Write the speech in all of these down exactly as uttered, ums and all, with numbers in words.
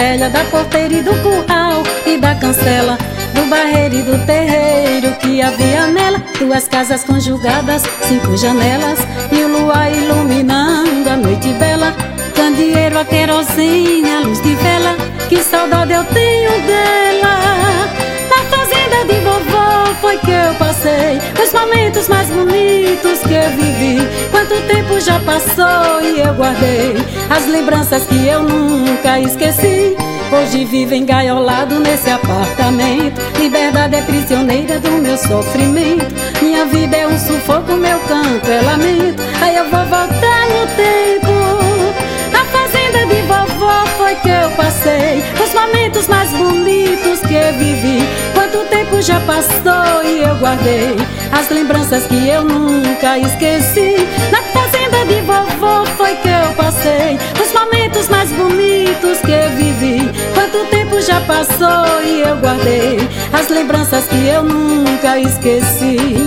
velha, da porteira e do curral e da cancela, do barreiro e do terreiro que havia nela. Duas casas conjugadas, cinco janelas e o luar iluminando a noite bela. Candeeiro, a querosene, a luz de vela, que saudade eu tenho dela. Na fazenda de vovó foi que eu passei os momentos mais bonitos que eu vivi. Quanto tempo já passou e eu guardei as lembranças que eu nunca esqueci. Hoje vivo engaiolado nesse apartamento, liberdade é prisioneira do meu sofrimento. Minha vida é um sufoco, meu canto é lamento. Aí eu vou voltar no tempo. Na fazenda de vovó foi que eu passei os momentos mais bonitos que eu vivi. Quanto tempo já passou e eu guardei as lembranças que eu nunca esqueci. Na fazenda de vovó foi que eu passei os momentos mais bonitos que eu vivi. Quanto tempo já passou e eu guardei as lembranças que eu nunca esqueci.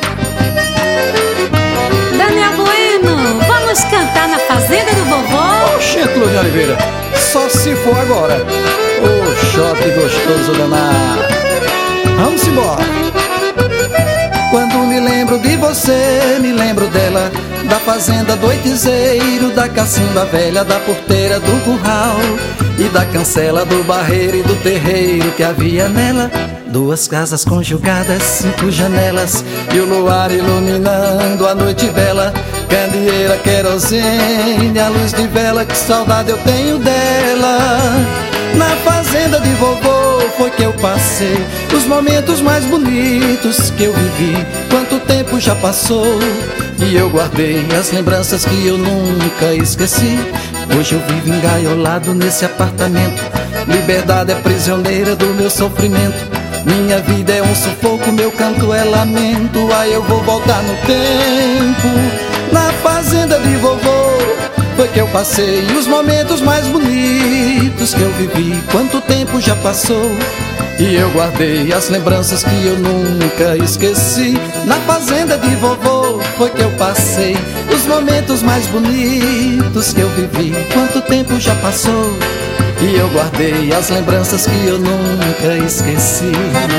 Daniel Bueno, vamos cantar na fazenda do vovó? Oxente, Luz de Oliveira, só se for agora. Ô, choque gostoso danado. Vamos embora. Quando me lembro de você, me lembro dela, da fazenda do oitizeiro, da cacimba velha, da porteira do curral e da cancela, do barreiro e do terreiro que havia nela. Duas casas conjugadas, cinco janelas e o luar iluminando a noite bela. Candeeira, querosene, a luz de vela, que saudade eu tenho dela. Na fazenda de vovô foi que eu passei os momentos mais bonitos que eu vivi. Quanto tempo já passou e eu guardei as lembranças que eu nunca esqueci. Hoje eu vivo engaiolado nesse apartamento, liberdade é prisioneira do meu sofrimento. Minha vida é um sufoco, meu canto é lamento. Aí eu vou voltar no tempo. Na fazenda de vovô foi que eu passei os momentos mais bonitos que eu vivi. Quanto tempo já passou e eu guardei as lembranças que eu nunca esqueci. Na fazenda de vovô foi que eu passei os momentos mais bonitos que eu vivi. Quanto tempo já passou e eu guardei as lembranças que eu nunca esqueci.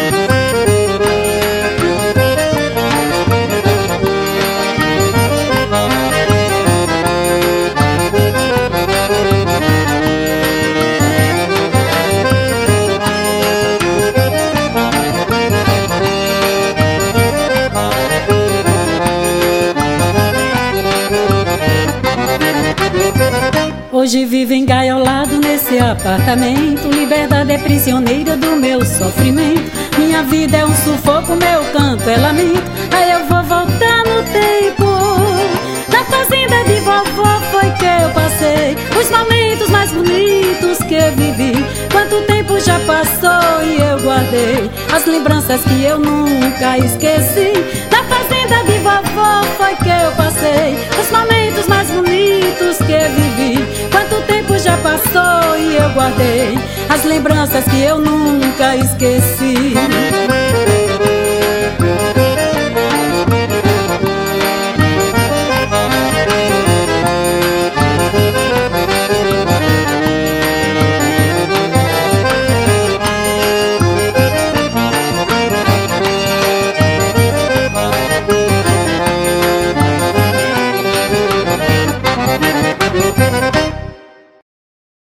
Hoje vivo engaiolado nesse apartamento, liberdade é prisioneira do meu sofrimento. Minha vida é um sufoco, meu canto é lamento. Aí eu vou voltar no tempo. Na fazenda de vovó foi que eu passei os momentos mais bonitos que eu vivi. Quanto tempo já passou e eu guardei as lembranças que eu nunca esqueci. Na fazenda de vovó foi que eu passei os momentos mais bonitos que eu vivi. Quanto tempo já passou e eu guardei as lembranças que eu nunca esqueci.